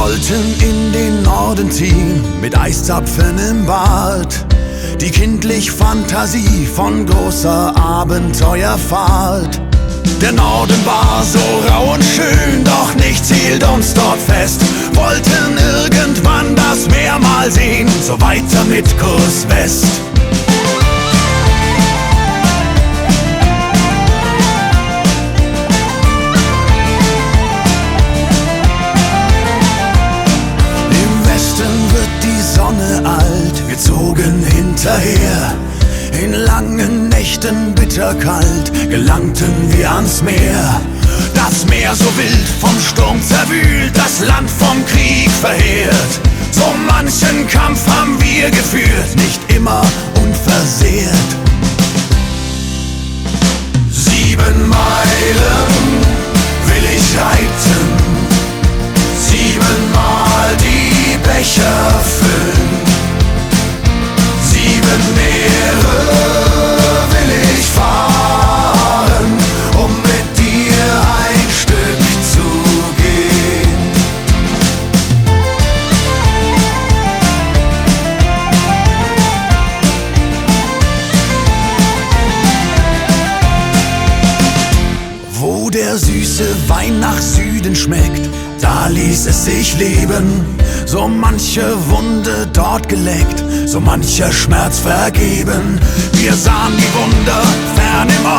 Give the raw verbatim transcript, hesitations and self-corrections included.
wollten in den Norden ziehen, mit Eiszapfen im Bart. Die kindlich Fantasie von großer Abenteuerfahrt. Der Norden war so rau und schön, doch nichts hielt uns dort fest. Wollten irgendwann das Meer mal sehen, so weiter mit Kurs West. Im Westen wird die Sonne alt, wir zogen hinterher. In langen Nächten bitterkalt gelangten wir ans Meer. Das Meer so wild vom Sturm zerwühlt, das Land vom Krieg verheert. So manchen Kampf haben wir geführt, nicht immer unversehrt. Sieben Meilen will ich reiten, siebenmal die Becher füllen. Sieben Meere will ich fahren, um mit dir ein Stück zu gehen. Wo der süße Wein nach Süden schmeckt, da ließ es sich leben. So manche Wunde dort geleckt, so mancher Schmerz vergeben. Wir sahen die Wunder fern im